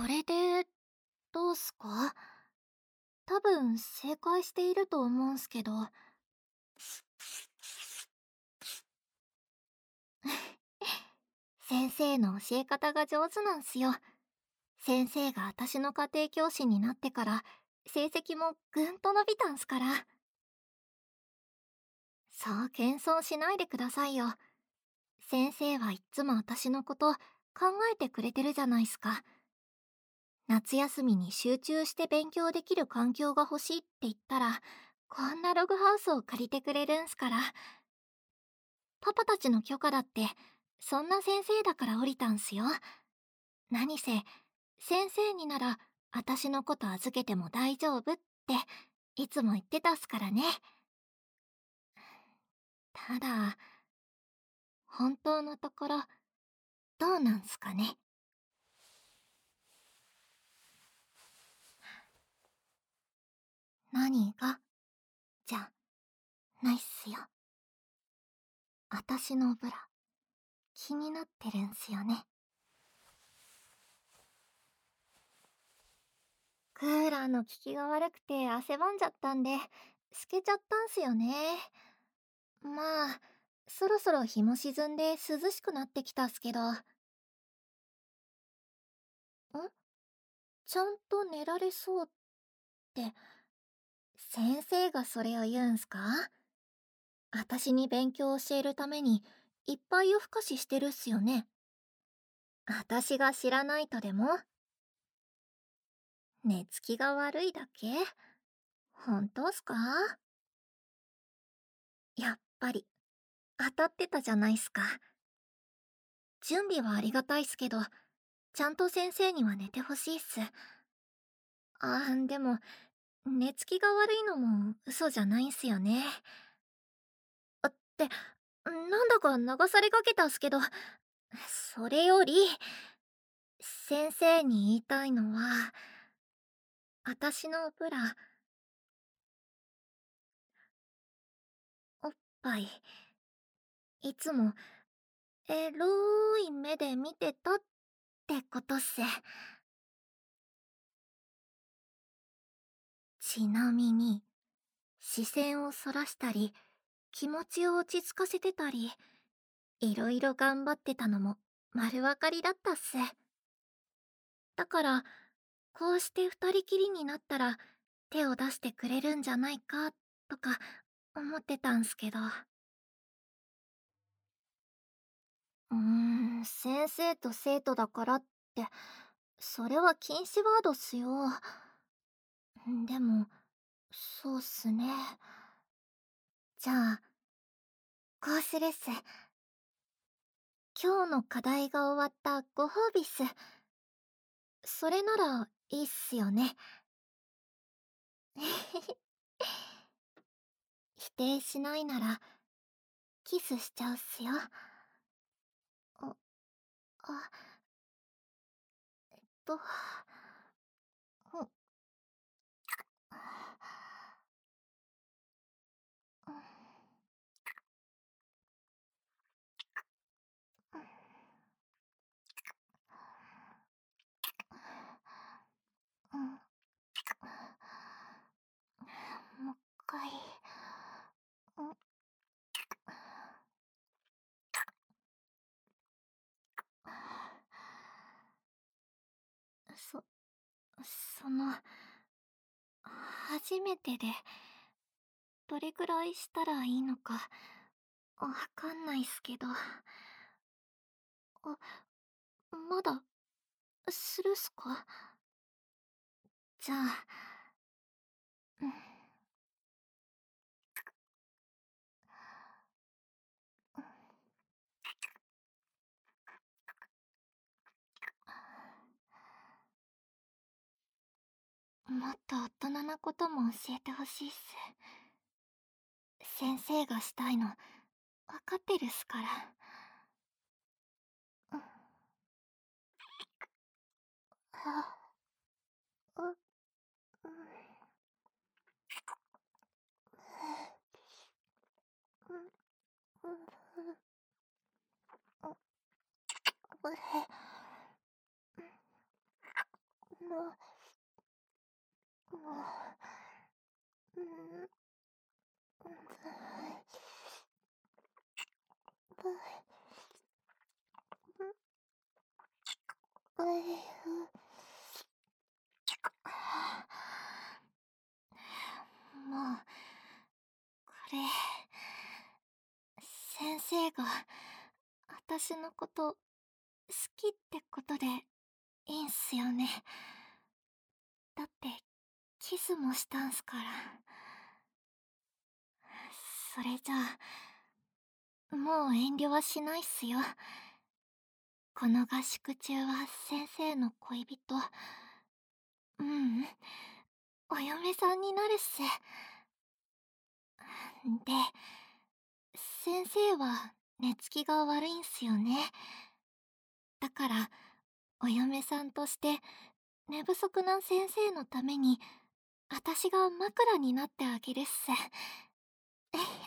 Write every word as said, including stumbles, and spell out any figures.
れで、どうすか？多分正解していると思うんすけど。先生の教え方が上手なんすよ。先生が私の家庭教師になってから、成績もぐんと伸びたんすから。そう謙遜しないでくださいよ。先生はいっつも私のこと考えてくれてるじゃないすか。夏休みに集中して勉強できる環境が欲しいって言ったら、こんなログハウスを借りてくれるんすから。パパたちの許可だって、そんな先生だから降りたんすよ。何せ、先生になら、私のこと預けても大丈夫って、いつも言ってたっすからね。ただ、本当のところ、どうなんすかね。何がじゃないっすよ。あたしのブラ、気になってるんすよね。クーラーの効きが悪くて汗ばんじゃったんで、透けちゃったんすよね。まあ、そろそろ日も沈んで涼しくなってきたっすけど。ん？ちゃんと寝られそうって、先生がそれを言うんすか？あたしに勉強を教えるために、いっぱい夜更かししてるっすよね。あたしが知らないとでも？寝つきが悪いだけ？本当っすか？やっぱり、当たってたじゃないっすか。準備はありがたいっすけど、ちゃんと先生には寝てほしいっす。あー、でも、寝つきが悪いのも嘘じゃないんすよね。あって、なんだか流されかけたっすけど、それより、先生に言いたいのは、あたしのブラ、おっぱい、いつも、エロい目で見てたってことっす。ちなみに、視線をそらしたり、気持ちを落ち着かせてたり、いろいろ頑張ってたのも丸分かりだったっす。だから、こうして二人きりになったら手を出してくれるんじゃないかとか思ってたんすけど。うーん、先生と生徒だからって、それは禁止ワードっすよ。でも、そうっすね。じゃあ、こうするっす。今日の課題が終わったご褒美っす。それならいいっすよね。否定しないなら、キスしちゃうっすよ。あ、あ、と、うん、うん、もう一回、うん、そ、その、初めてで、どれくらいしたらいいのか、わかんないっすけど。あ、まだ、するっすか？じゃあ、うん、もっと大人なことも教えてほしいっす。先生がしたいの、わかってるっすから。うん、あ、う、うん、うん、うん、うん、 もう、うん、うい、もう、これ、先生が、私のこと、好きってことで、いいんすよね。だって、キスもしたんすから。それじゃあ、もう遠慮はしないっすよ。この合宿中は先生の恋人、ううん、お嫁さんになるっす。で、先生は寝つきが悪いんすよね。だから、お嫁さんとして寝不足な先生のために、私が枕になってあげるっす。